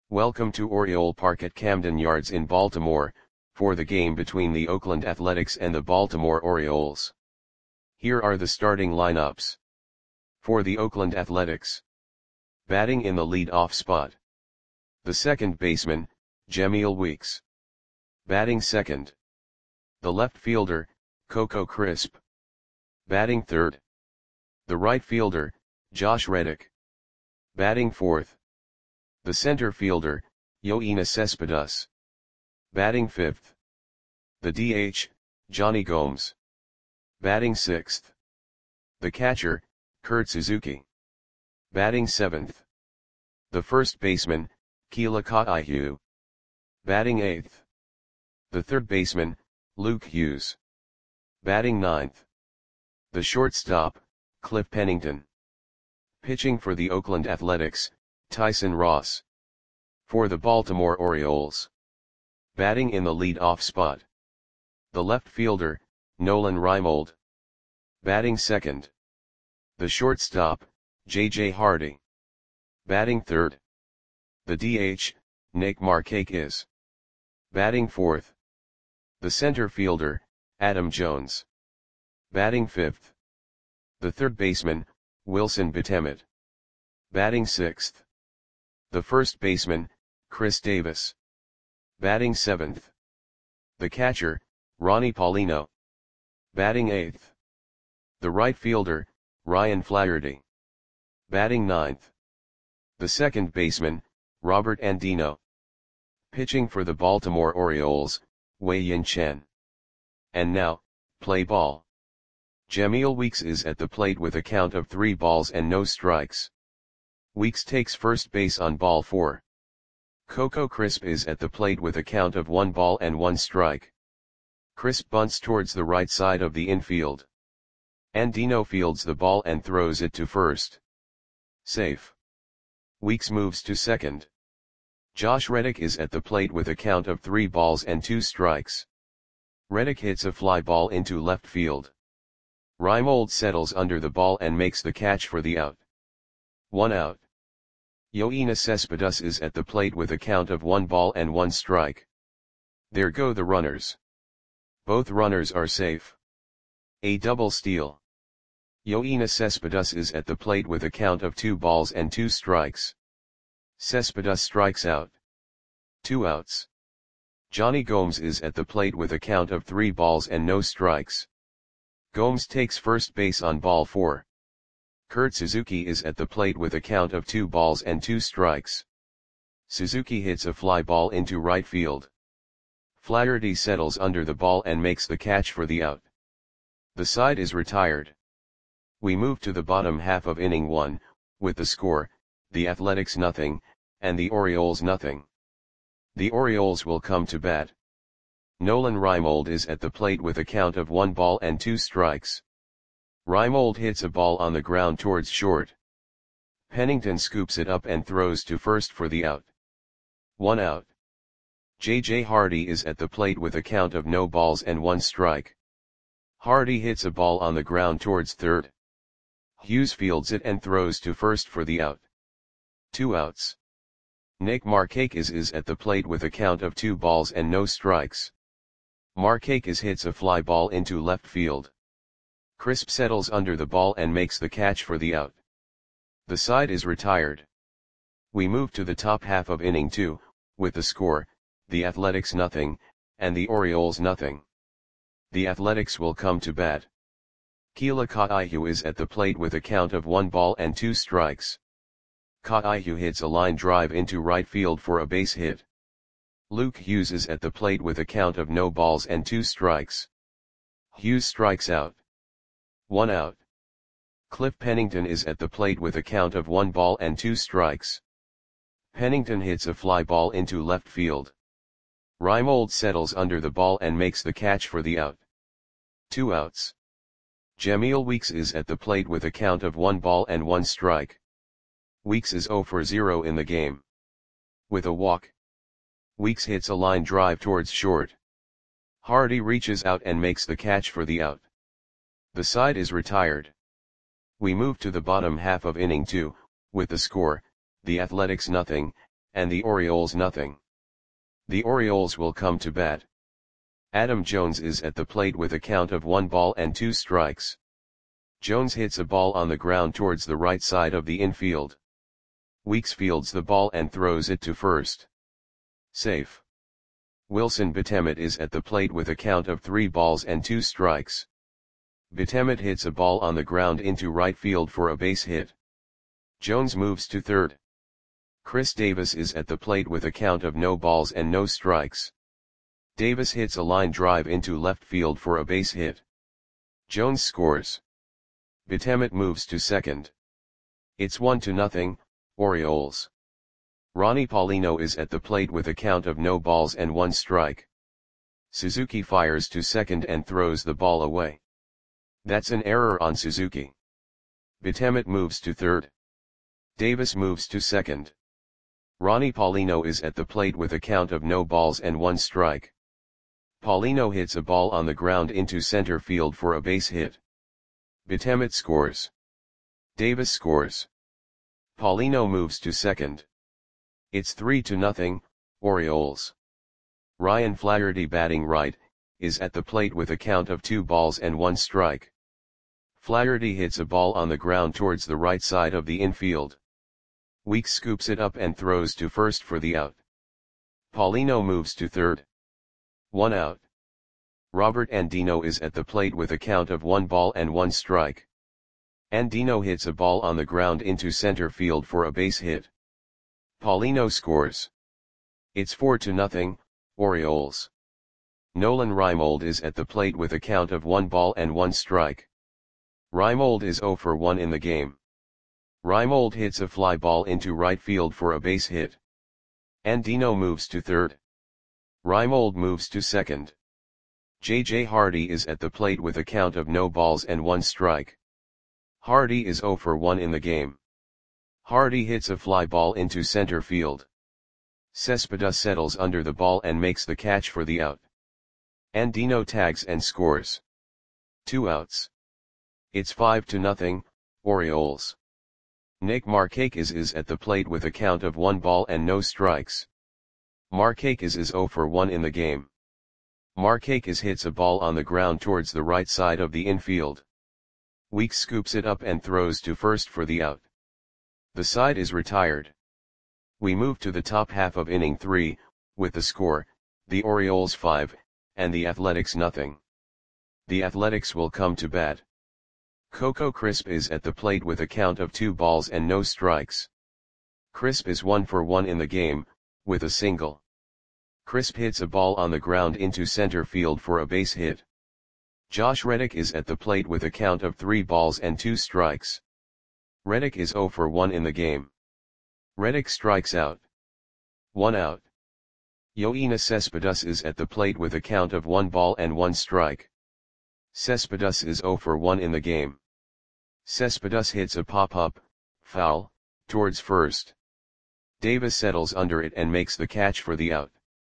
Welcome to Oriole Park at Camden Yards in Baltimore, for the game between the Oakland Athletics and the Baltimore Orioles. Here are the starting lineups. For the Oakland Athletics. Batting in the lead-off spot. The second baseman, Jemile Weeks. Batting second. The left fielder, Coco Crisp. Batting third. The right fielder, Josh Reddick. Batting fourth. The center fielder, Yoenis Cespedes. Batting fifth. The DH, Jonny Gomes. Batting sixth. The catcher, Kurt Suzuki. Batting seventh. The first baseman, Keala Ka'aihu. Batting eighth. The third baseman, Luke Hughes. Batting ninth. The shortstop, Cliff Pennington. Pitching for the Oakland Athletics, Tyson Ross. For the Baltimore Orioles. Batting in the lead-off spot. The left fielder, Nolan Reimold. Batting second. The shortstop, J.J. Hardy. Batting third. The DH, Nick Markakis. Batting fourth. The center fielder, Adam Jones. Batting fifth. The third baseman, Wilson Betemit. Batting sixth. The first baseman, Chris Davis. Batting seventh. The catcher, Ronnie Paulino. Batting eighth. The right fielder, Ryan Flaherty. Batting ninth. The second baseman, Robert Andino. Pitching for the Baltimore Orioles, Wei-Yin Chen. And now, play ball. Jemile Weeks is at the plate with a count of 3 balls and no strikes. Weeks takes first base on ball 4. Coco Crisp is at the plate with a count of 1 ball and 1 strike. Crisp bunts towards the right side of the infield. Andino fields the ball and throws it to first. Safe. Weeks moves to second. Josh Reddick is at the plate with a count of 3 balls and 2 strikes. Reddick hits a fly ball into left field. Reimold settles under the ball and makes the catch for the out. 1 out. Yoenis Cespedes is at the plate with a count of 1 ball and 1 strike. There go the runners. Both runners are safe. A double steal. Yoenis Cespedes is at the plate with a count of 2 balls and 2 strikes. Cespedes strikes out. 2 outs. Jonny Gomes is at the plate with a count of 3 balls and no strikes. Gomes takes first base on ball 4. Kurt Suzuki is at the plate with a count of 2 balls and 2 strikes. Suzuki hits a fly ball into right field. Flaherty settles under the ball and makes the catch for the out. The side is retired. We move to the bottom half of inning 1, with the score, the Athletics 0, and the Orioles 0. The Orioles will come to bat. Nolan Reimold is at the plate with a count of 1 ball and 2 strikes. Reimold hits a ball on the ground towards short. Pennington scoops it up and throws to first for the out. 1 out. J.J. Hardy is at the plate with a count of no balls and 1 strike. Hardy hits a ball on the ground towards third. Hughes fields it and throws to first for the out. 2 outs. Nick Markakis is at the plate with a count of 2 balls and no strikes. Markakis hits a fly ball into left field. Crisp settles under the ball and makes the catch for the out. The side is retired. We move to the top half of inning 2, with the score, the Athletics 0, and the Orioles 0. The Athletics will come to bat. Keala Ka'aihu is at the plate with a count of 1 ball and 2 strikes. Ka'aihu hits a line drive into right field for a base hit. Luke Hughes is at the plate with a count of no balls and 2 strikes. Hughes strikes out. 1 out. Cliff Pennington is at the plate with a count of 1 ball and 2 strikes. Pennington hits a fly ball into left field. Reimold settles under the ball and makes the catch for the out. 2 outs. Jemile Weeks is at the plate with a count of 1 ball and 1 strike. Weeks is 0 for 0 in the game. With a walk. Weeks hits a line drive towards short. Hardy reaches out and makes the catch for the out. The side is retired. We move to the bottom half of inning 2, with the score, the Athletics 0, and the Orioles nothing. The Orioles will come to bat. Adam Jones is at the plate with a count of 1 ball and 2 strikes. Jones hits a ball on the ground towards the right side of the infield. Weeks fields the ball and throws it to first. Safe. Wilson Betemet is at the plate with a count of 3 balls and 2 strikes. Betemet hits a ball on the ground into right field for a base hit. Jones moves to third. Chris Davis is at the plate with a count of no balls and no strikes. Davis hits a line drive into left field for a base hit. Jones scores. Betemet moves to second. It's 1-0, Orioles. Ronnie Paulino is at the plate with a count of no balls and 1 strike. Suzuki fires to second and throws the ball away. That's an error on Suzuki. Betemet moves to third. Davis moves to second. Ronnie Paulino is at the plate with a count of no balls and 1 strike. Paulino hits a ball on the ground into center field for a base hit. Betemet scores. Davis scores. Paulino moves to second. It's 3-0, Orioles. Ryan Flaherty, batting right, is at the plate with a count of 2 balls and 1 strike. Flaherty hits a ball on the ground towards the right side of the infield. Weeks scoops it up and throws to first for the out. Paulino moves to third. 1 out. Robert Andino is at the plate with a count of 1 ball and 1 strike. Andino hits a ball on the ground into center field for a base hit. Paulino scores. It's 4-0, Orioles. Nolan Reimold is at the plate with a count of 1 ball and 1 strike. Reimold is 0 for 1 in the game. Reimold hits a fly ball into right field for a base hit. Andino moves to third. Reimold moves to second. J.J. Hardy is at the plate with a count of no balls and 1 strike. Hardy is 0 for 1 in the game. Hardy hits a fly ball into center field. Cespedes settles under the ball and makes the catch for the out. Andino tags and scores. 2 outs. It's 5-0, Orioles. Nick Markakis is at the plate with a count of 1 ball and no strikes. Markakis is 0 for 1 in the game. Markakis hits a ball on the ground towards the right side of the infield. Weeks scoops it up and throws to first for the out. The side is retired. We move to the top half of inning 3, with the score, the Orioles 5, and the Athletics nothing. The Athletics will come to bat. Coco Crisp is at the plate with a count of 2 balls and no strikes. Crisp is 1 for 1 in the game, with a single. Crisp hits a ball on the ground into center field for a base hit. Josh Reddick is at the plate with a count of 3 balls and 2 strikes. Reddick is 0 for 1 in the game. Reddick strikes out. 1 out. Yoenis Cespedes is at the plate with a count of 1 ball and 1 strike. Cespedes is 0 for 1 in the game. Cespedes hits a pop-up, foul, towards first. Davis settles under it and makes the catch for the out.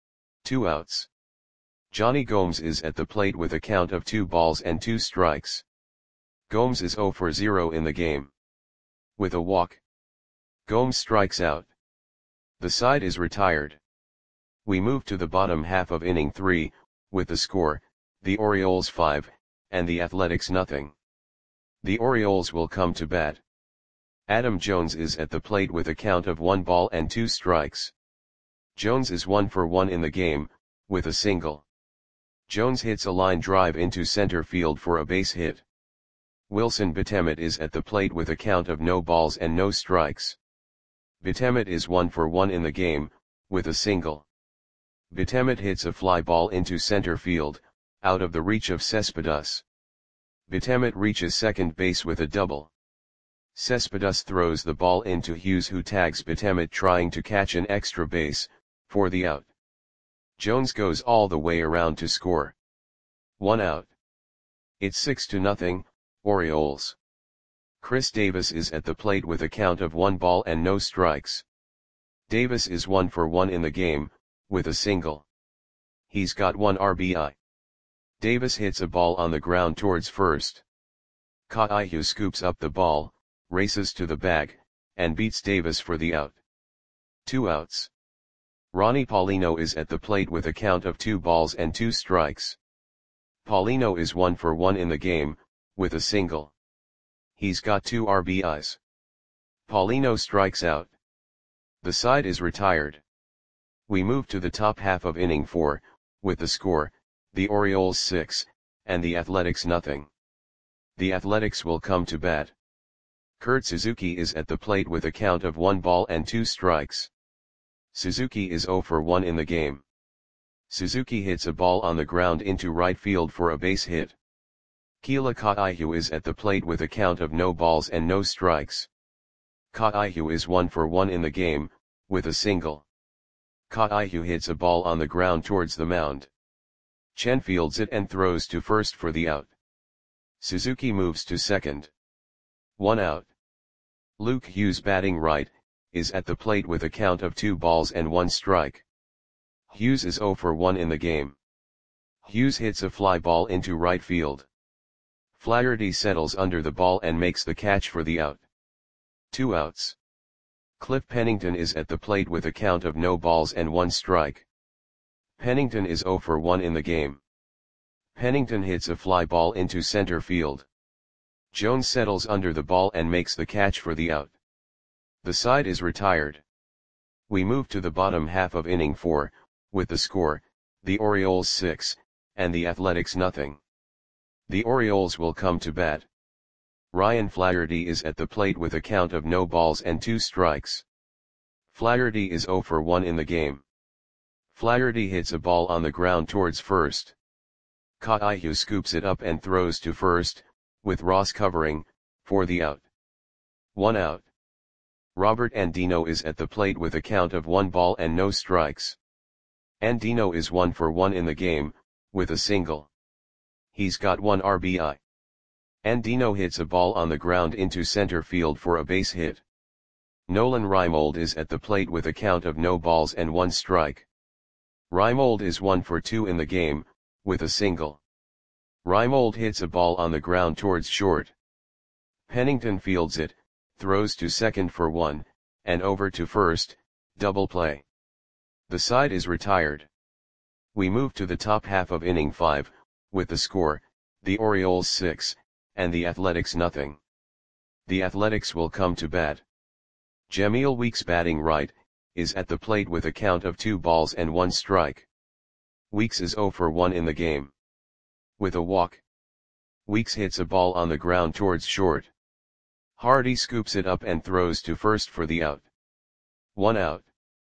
2 outs. Johnny Gomes is at the plate with a count of 2 balls and 2 strikes. Gomes is 0 for 0 in the game. With a walk, Gomes strikes out. The side is retired. We move to the bottom half of inning 3, with the score, the Orioles 5, and the Athletics nothing. The Orioles will come to bat. Adam Jones is at the plate with a count of 1 ball and 2 strikes. Jones is 1 for 1 in the game, with a single. Jones hits a line drive into center field for a base hit. Wilson Betemet is at the plate with a count of no balls and no strikes. Betemet is 1 for 1 in the game, with a single. Betemet hits a fly ball into center field, out of the reach of Cespedes. Betemet reaches second base with a double. Cespedes throws the ball into Hughes, who tags Betemet trying to catch an extra base, for the out. Jones goes all the way around to score. 1 out. It's 6-0, Orioles. Chris Davis is at the plate with a count of 1 ball and no strikes. Davis is 1 for 1 in the game, with a single. He's got 1 RBI. Davis hits a ball on the ground towards first. Kaihu scoops up the ball, races to the bag, and beats Davis for the out. 2 outs. Ronnie Paulino is at the plate with a count of 2 balls and 2 strikes. Paulino is 1 for 1 in the game, with a single. He's got 2 RBIs. Paulino strikes out. The side is retired. We move to the top half of inning 4, with the score, the Orioles 6, and the Athletics nothing. The Athletics will come to bat. Kurt Suzuki is at the plate with a count of 1 ball and 2 strikes. Suzuki is 0 for 1 in the game. Suzuki hits a ball on the ground into right field for a base hit. Keila Kaihu is at the plate with a count of no balls and no strikes. Kaihu is 1 for 1 in the game, with a single. Kaihu hits a ball on the ground towards the mound. Chen fields it and throws to first for the out. Suzuki moves to second. 1 out. Luke Hughes batting right, is at the plate with a count of 2 balls and 1 strike. Hughes is 0 for 1 in the game. Hughes hits a fly ball into right field. Flaherty settles under the ball and makes the catch for the out. 2 outs. Cliff Pennington is at the plate with a count of no balls and 1 strike. Pennington is 0 for 1 in the game. Pennington hits a fly ball into center field. Jones settles under the ball and makes the catch for the out. The side is retired. We move to the bottom half of inning 4, with the score, the Orioles 6, and the Athletics nothing. The Orioles will come to bat. Ryan Flaherty is at the plate with a count of no balls and 2 strikes. Flaherty is 0 for 1 in the game. Flaherty hits a ball on the ground towards first. Kaihu scoops it up and throws to first, with Ross covering, for the out. 1 out. Robert Andino is at the plate with a count of 1 ball and no strikes. Andino is 1 for 1 in the game, with a single. He's got 1 RBI. Andino hits a ball on the ground into center field for a base hit. Nolan Reimold is at the plate with a count of no balls and 1 strike. Reimold is 1 for 2 in the game, with a single. Reimold hits a ball on the ground towards short. Pennington fields it, throws to second for 1, and over to first, double play. The side is retired. We move to the top half of inning 5, with the score, the Orioles 6, and the Athletics nothing. The Athletics will come to bat. Jamil Weeks batting right, is at the plate with a count of 2 balls and 1 strike. Weeks is 0 for 1 in the game. With a walk. Weeks hits a ball on the ground towards short. Hardy scoops it up and throws to first for the out. 1 out.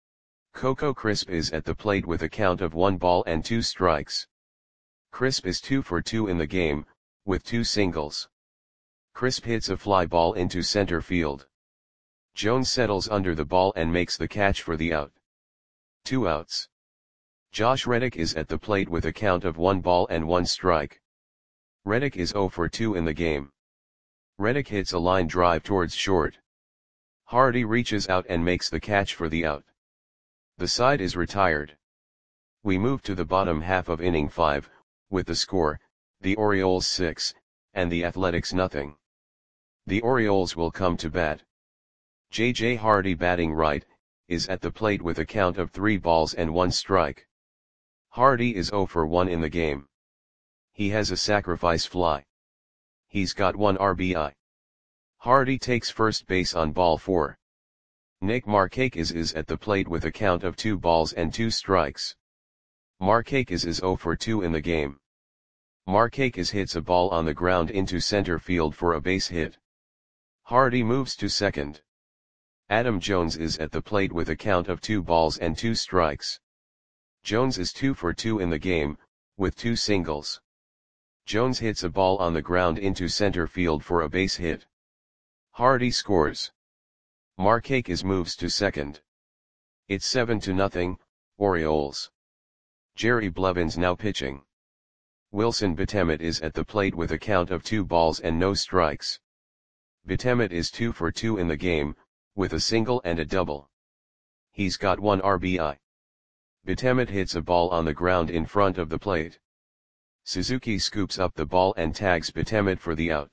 Coco Crisp is at the plate with a count of 1 ball and 2 strikes. Crisp is 2 for 2 in the game, with 2 singles. Crisp hits a fly ball into center field. Jones settles under the ball and makes the catch for the out. 2 outs. Josh Reddick is at the plate with a count of 1 ball and 1 strike. Reddick is 0 for 2 in the game. Reddick hits a line drive towards short. Hardy reaches out and makes the catch for the out. The side is retired. We move to the bottom half of inning 5, with the score, the Orioles 6, and the Athletics nothing. The Orioles will come to bat. J.J. Hardy batting right, is at the plate with a count of 3 balls and 1 strike. Hardy is 0 for 1 in the game. He has a sacrifice fly. He's got 1 RBI. Hardy takes first base on ball 4. Nick Markakis is at the plate with a count of 2 balls and 2 strikes. Markakis is 0 for 2 in the game. Markakis hits a ball on the ground into center field for a base hit. Hardy moves to second. Adam Jones is at the plate with a count of 2 balls and 2 strikes. Jones is 2 for 2 in the game, with 2 singles. Jones hits a ball on the ground into center field for a base hit. Hardy scores. Markakis moves to second. It's 7-0, Orioles. Jerry Blevins now pitching. Wilson Betemet is at the plate with a count of 2 balls and no strikes. Betemet is 2 for 2 in the game, with a single and a double. He's got 1 RBI. Betemet hits a ball on the ground in front of the plate. Suzuki scoops up the ball and tags Betemet for the out.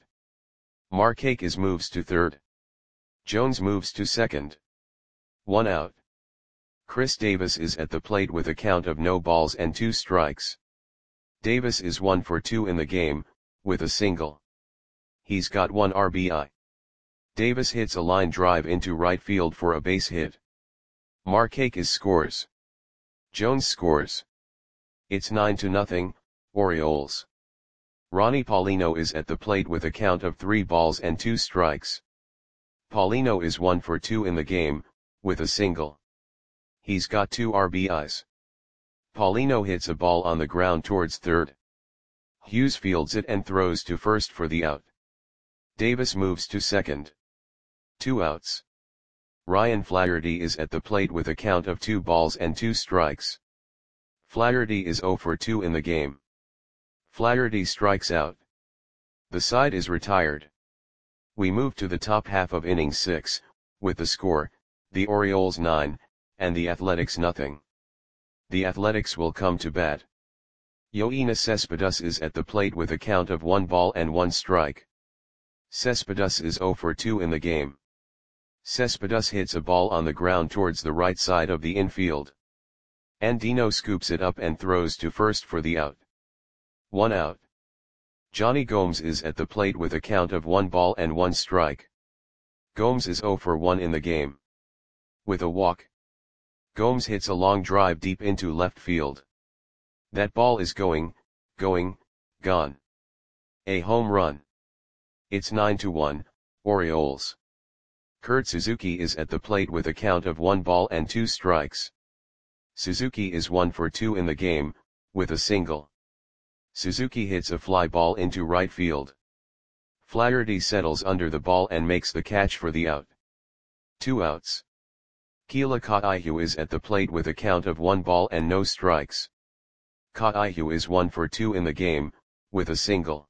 Markakis moves to third. Jones moves to second. 1 out. Chris Davis is at the plate with a count of no balls and 2 strikes. Davis is 1 for 2 in the game, with a single. He's got 1 RBI. Davis hits a line drive into right field for a base hit. Markakis scores. Jones scores. It's 9-0, Orioles. Ronnie Paulino is at the plate with a count of 3 balls and 2 strikes. Paulino is 1 for 2 in the game, with a single. He's got 2 RBIs. Paulino hits a ball on the ground towards third. Hughes fields it and throws to first for the out. Davis moves to second. 2 outs. Ryan Flaherty is at the plate with a count of 2 balls and 2 strikes. Flaherty is 0 for 2 in the game. Flaherty strikes out. The side is retired. We move to the top half of inning 6, with the score, the Orioles 9, and the Athletics nothing. The Athletics will come to bat. Yoenis Cespedes is at the plate with a count of 1 ball and 1 strike. Cespedes is 0 for 2 in the game. Cespedes hits a ball on the ground towards the right side of the infield. Andino scoops it up and throws to first for the out. 1 out. Johnny Gomes is at the plate with a count of 1 ball and 1 strike. Gomes is 0 for 1 in the game. With a walk. Gomes hits a long drive deep into left field. That ball is gone. A home run. It's 9-1, Orioles. Kurt Suzuki is at the plate with a count of 1 ball and 2 strikes. Suzuki is 1 for 2 in the game, with a single. Suzuki hits a fly ball into right field. Flaherty settles under the ball and makes the catch for the out. 2 outs. Keila Kaihu is at the plate with a count of 1 ball and no strikes. Kaihu is 1 for 2 in the game, with a single.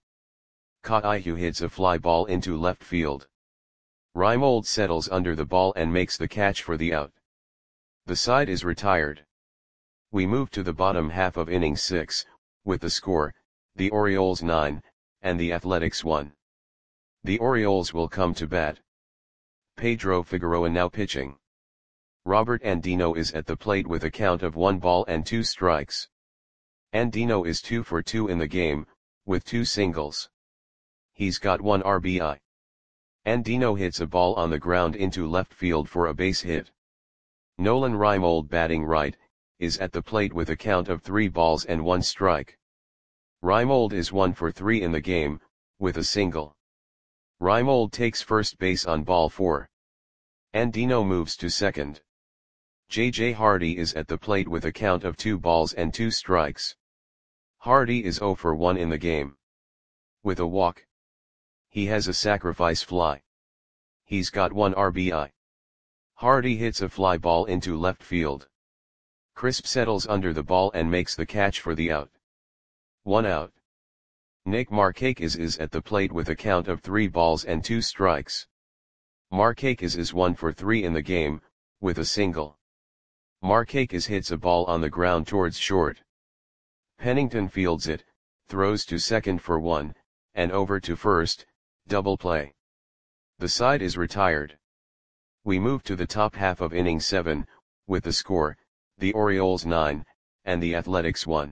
Kaihu hits a fly ball into left field. Reimold settles under the ball and makes the catch for the out. The side is retired. We move to the bottom half of inning 6, with the score, the Orioles 9, and the Athletics 1. The Orioles will come to bat. Pedro Figueroa now pitching. Robert Andino is at the plate with a count of 1 ball and 2 strikes. Andino is 2 for 2 in the game, with 2 singles. He's got 1 RBI. Andino hits a ball on the ground into left field for a base hit. Nolan Reimold, batting right, is at the plate with a count of 3 balls and 1 strike. Reimold is 1 for 3 in the game, with a single. Reimold takes first base on ball 4. Andino moves to second. J.J. Hardy is at the plate with a count of 2 balls and 2 strikes. Hardy is 0 for 1 in the game. With a walk. He has a sacrifice fly. He's got 1 RBI. Hardy hits a fly ball into left field. Crisp settles under the ball and makes the catch for the out. 1 out. Nick Markakis is at the plate with a count of 3 balls and 2 strikes. Markakis is 1 for 3 in the game, with a single. Markakis hits a ball on the ground towards short. Pennington fields it, throws to second for 1, and over to first, double play. The side is retired. We move to the top half of inning 7, with the score, the Orioles 9, and the Athletics 1.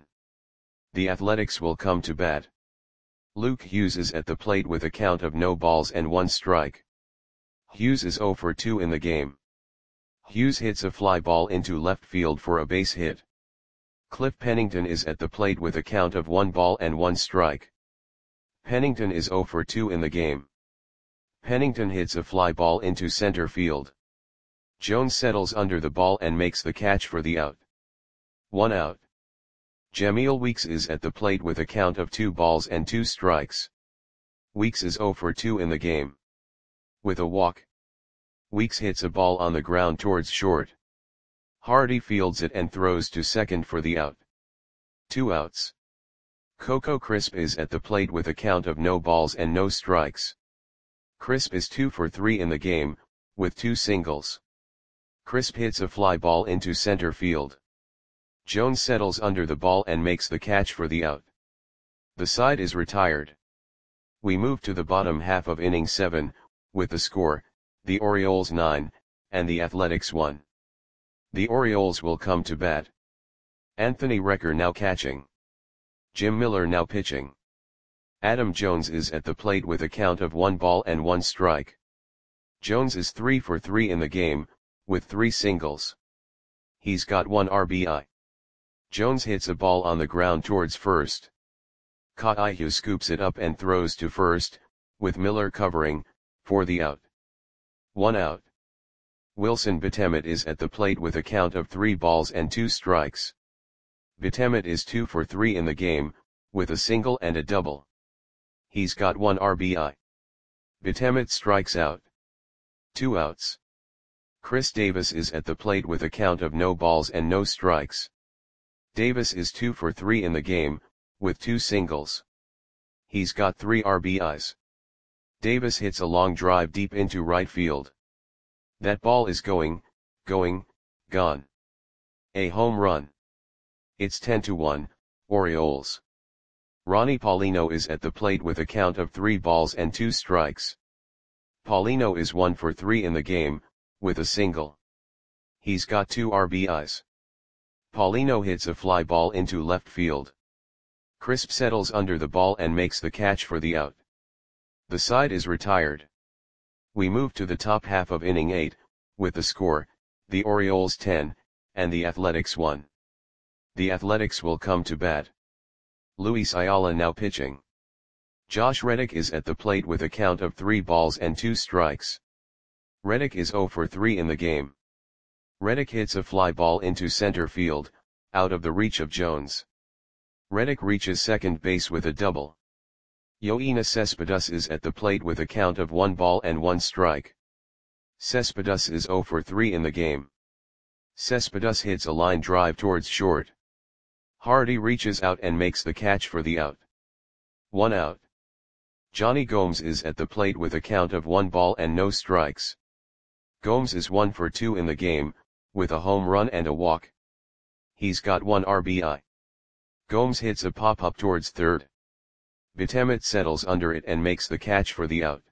The Athletics will come to bat. Luke Hughes is at the plate with a count of no balls and 1 strike. Hughes is 0 for 2 in the game. Hughes hits a fly ball into left field for a base hit. Cliff Pennington is at the plate with a count of 1 ball and 1 strike. Pennington is 0 for 2 in the game. Pennington hits a fly ball into center field. Jones settles under the ball and makes the catch for the out. 1 out. Jameel Weeks is at the plate with a count of 2 balls and 2 strikes. Weeks is 0 for 2 in the game. With a walk. Weeks hits a ball on the ground towards short. Hardy fields it and throws to second for the out. 2 outs. Coco Crisp is at the plate with a count of no balls and no strikes. Crisp is 2 for 3 in the game, with 2 singles. Crisp hits a fly ball into center field. Jones settles under the ball and makes the catch for the out. The side is retired. We move to the bottom half of inning 7, with the score, the Orioles 9, and the Athletics 1. The Orioles will come to bat. Anthony Recker now catching. Jim Miller now pitching. Adam Jones is at the plate with a count of 1 ball and 1 strike. Jones is 3 for 3 in the game, with 3 singles. He's got 1 RBI. Jones hits a ball on the ground towards first. Kaihu scoops it up and throws to first, with Miller covering, for the out. 1 out. Wilson Betemet is at the plate with a count of 3 balls and 2 strikes. Betemet is 2 for 3 in the game, with a single and a double. He's got 1 RBI. Betemet strikes out. 2 outs. Chris Davis is at the plate with a count of no balls and no strikes. Davis is 2 for 3 in the game, with 2 singles. He's got 3 RBIs. Davis hits a long drive deep into right field. That ball is going, gone. A home run. It's 10-1, Orioles. Ronnie Paulino is at the plate with a count of 3 balls and 2 strikes. Paulino is 1 for 3 in the game, with a single. He's got 2 RBIs. Paulino hits a fly ball into left field. Crisp settles under the ball and makes the catch for the out. The side is retired. We move to the top half of inning 8, with the score, the Orioles 10, and the Athletics 1. The Athletics will come to bat. Luis Ayala now pitching. Josh Reddick is at the plate with a count of 3 balls and 2 strikes. Reddick is 0 for 3 in the game. Reddick hits a fly ball into center field, out of the reach of Jones. Reddick reaches second base with a double. Yoenis Cespedes is at the plate with a count of 1 ball and 1 strike. Cespedes is 0 for 3 in the game. Cespedes hits a line drive towards short. Hardy reaches out and makes the catch for the out. 1 out. Johnny Gomes is at the plate with a count of 1 ball and no strikes. Gomes is 1 for 2 in the game, with a home run and a walk. He's got 1 RBI. Gomes hits a pop-up towards third. Betemet settles under it and makes the catch for the out.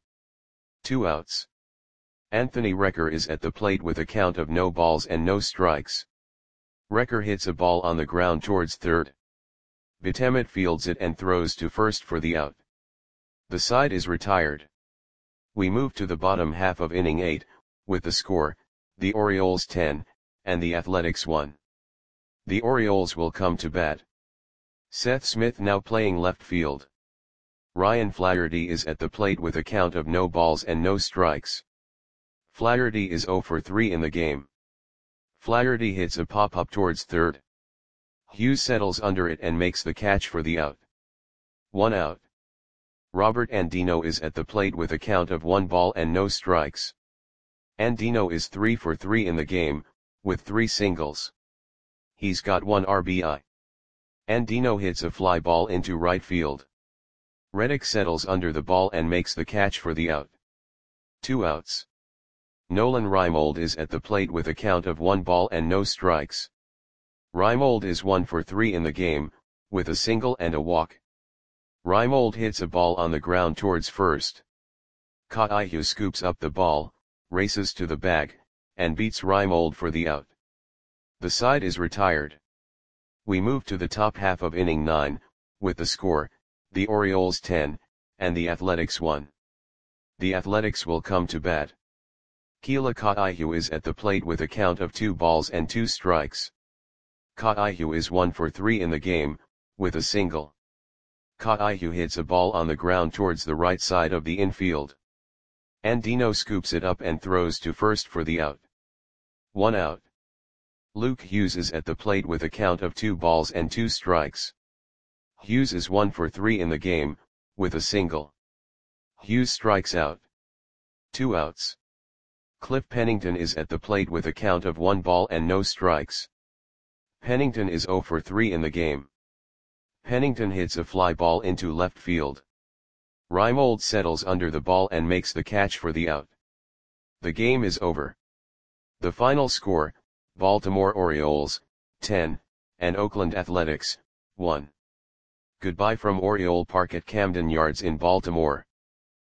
2 outs. Anthony Recker is at the plate with a count of no balls and no strikes. Recker hits a ball on the ground towards third. Betemet fields it and throws to first for the out. The side is retired. We move to the bottom half of inning 8, with the score, the Orioles 10, and the Athletics 1. The Orioles will come to bat. Seth Smith now playing left field. Ryan Flaherty is at the plate with a count of no balls and no strikes. Flaherty is 0 for 3 in the game. Flaherty hits a pop-up towards third. Hughes settles under it and makes the catch for the out. 1 out. Robert Andino is at the plate with a count of 1 ball and no strikes. Andino is 3 for 3 in the game, with 3 singles. He's got 1 RBI. Andino hits a fly ball into right field. Reddick settles under the ball and makes the catch for the out. 2 outs. Nolan Reimold is at the plate with a count of 1 ball and no strikes. Reimold is 1 for 3 in the game, with a single and a walk. Reimold hits a ball on the ground towards first. Kaihu scoops up the ball, races to the bag, and beats Reimold for the out. The side is retired. We move to the top half of inning 9, with the score, the Orioles 10, and the Athletics 1. The Athletics will come to bat. Keila Kaihu is at the plate with a count of 2 balls and 2 strikes. Kaihu is 1 for 3 in the game, with a single. Kaihu hits a ball on the ground towards the right side of the infield. Andino scoops it up and throws to first for the out. 1 out. Luke Hughes is at the plate with a count of 2 balls and 2 strikes. Hughes is 1 for 3 in the game, with a single. Hughes strikes out. 2 outs. Cliff Pennington is at the plate with a count of 1 ball and no strikes. Pennington is 0 for 3 in the game. Pennington hits a fly ball into left field. Reimold settles under the ball and makes the catch for the out. The game is over. The final score, Baltimore Orioles, 10, and Oakland Athletics, 1. Goodbye from Oriole Park at Camden Yards in Baltimore.